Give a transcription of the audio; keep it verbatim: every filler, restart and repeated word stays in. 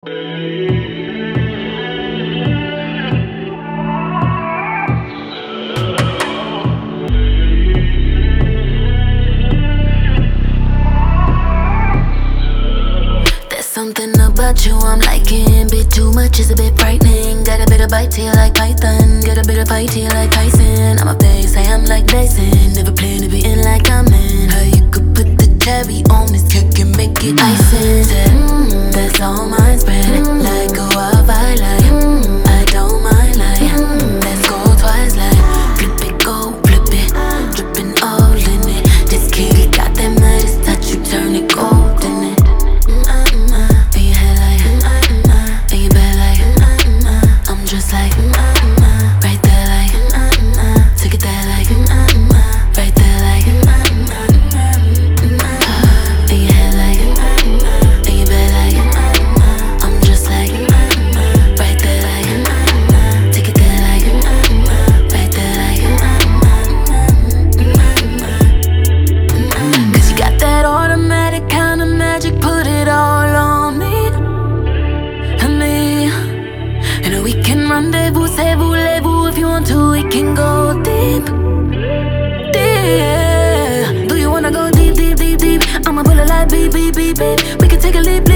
Something about you I'm liking. Bit too much is a bit frightening. Got a bit of bite to you like Python. Got a bit of fight to you like Tyson. I'm a face, I am like Dyson. Never plan to be in like I'm in. How you could put the cherry on this cake and make it icing. mm, That's all mine spread mm, like a wildfire like mm, I don't mind like mm, let's go twice like flip it, go flip it, dripping all in it. This kitty got that Midas touch, you turn it gold in it. Just like right there, like take it there, like right there, like in your head, like in your bed, like I'm just like right there, like take it there, like right there, like cause you got that automatic kind of magic, put it all on me, and me. And we can rendezvous, say voulez-vous. If you want to, we can go deep, deep. Do you wanna go deep, deep, deep, deep? I'ma pull it like beep, beep, beep, beep. We can take a leap.